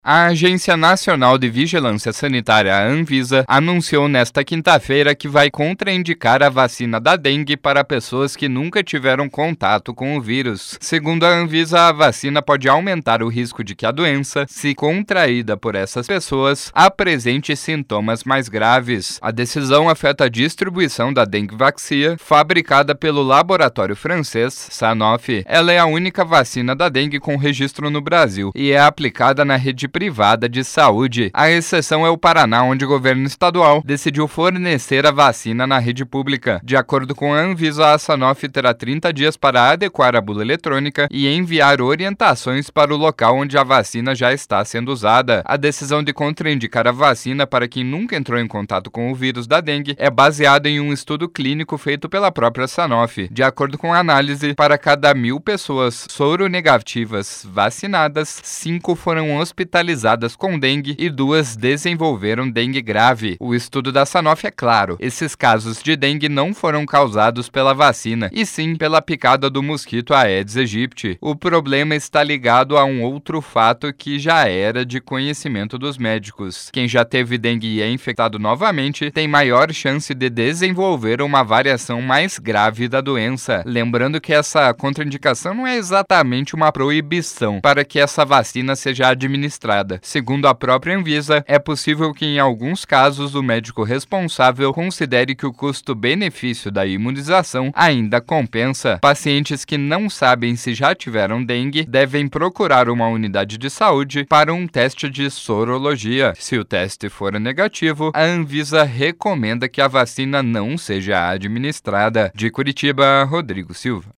A Agência Nacional de Vigilância Sanitária, a Anvisa, anunciou nesta quinta-feira que vai contraindicar a vacina da dengue para pessoas que nunca tiveram contato com o vírus. Segundo a Anvisa, a vacina pode aumentar o risco de que a doença, se contraída por essas pessoas, apresente sintomas mais graves. A decisão afeta a distribuição da Dengvaxia, fabricada pelo laboratório francês Sanofi. Ela é a única vacina da dengue com registro no Brasil e é aplicada na rede privada de saúde. A exceção é o Paraná, onde o governo estadual decidiu fornecer a vacina na rede pública. De acordo com a Anvisa, a Sanofi terá 30 dias para adequar a bula eletrônica e enviar orientações para o local onde a vacina já está sendo usada. A decisão de contraindicar a vacina para quem nunca entrou em contato com o vírus da dengue é baseada em um estudo clínico feito pela própria Sanofi. De acordo com a análise, para cada 1.000 pessoas soronegativas vacinadas, 5 foram hospitalizadas com dengue e 2 desenvolveram dengue grave. O estudo da Sanofi é claro: esses casos de dengue não foram causados pela vacina, e sim pela picada do mosquito Aedes aegypti. O problema está ligado a um outro fato que já era de conhecimento dos médicos. Quem já teve dengue e é infectado novamente tem maior chance de desenvolver uma variação mais grave da doença. Lembrando que essa contraindicação não é exatamente uma proibição para que essa vacina seja administrada. Segundo a própria Anvisa, é possível que em alguns casos o médico responsável considere que o custo-benefício da imunização ainda compensa. Pacientes que não sabem se já tiveram dengue devem procurar uma unidade de saúde para um teste de sorologia. Se o teste for negativo, a Anvisa recomenda que a vacina não seja administrada. De Curitiba, Rodrigo Silva.